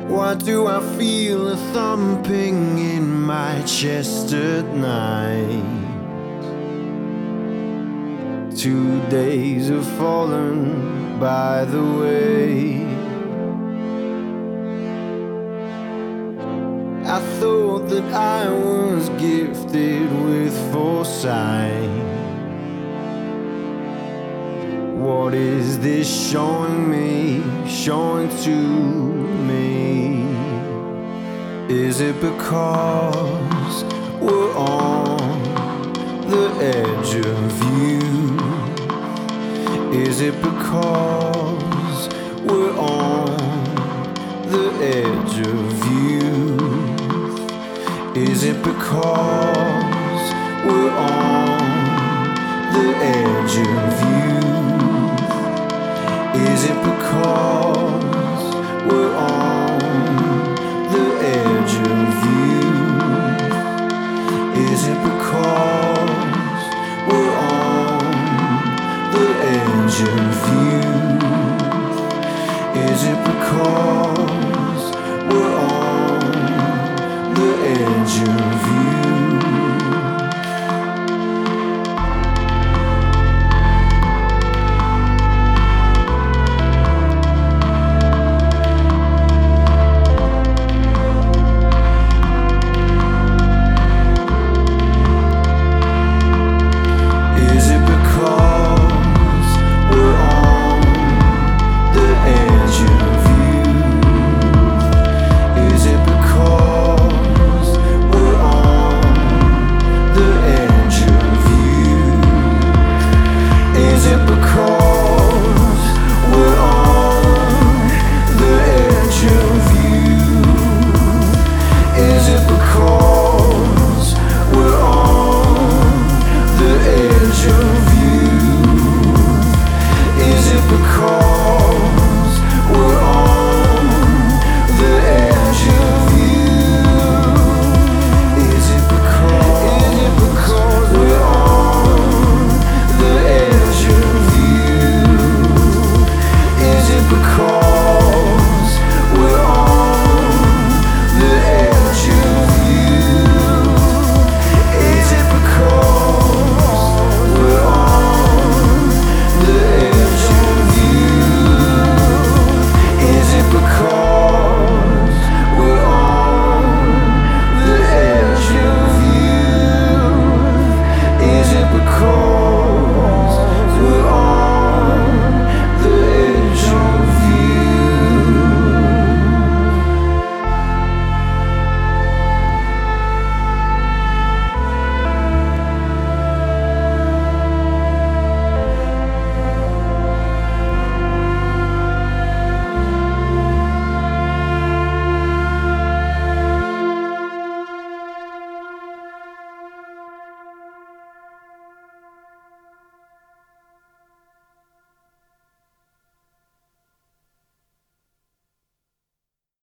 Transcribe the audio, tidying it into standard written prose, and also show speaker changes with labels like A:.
A: Why do I feel a thumping in my chest at night? 2 days have fallen by the way. I thought that I was gifted with foresight. What is this showing me, showing to me? Is it because we're on the edge of you? Is it because we're on the edge of you? Is it because we're on the edge of you? Is it because we're on the edge of you? Is it because we're on the edge of you? Is it because we're on the edge of you?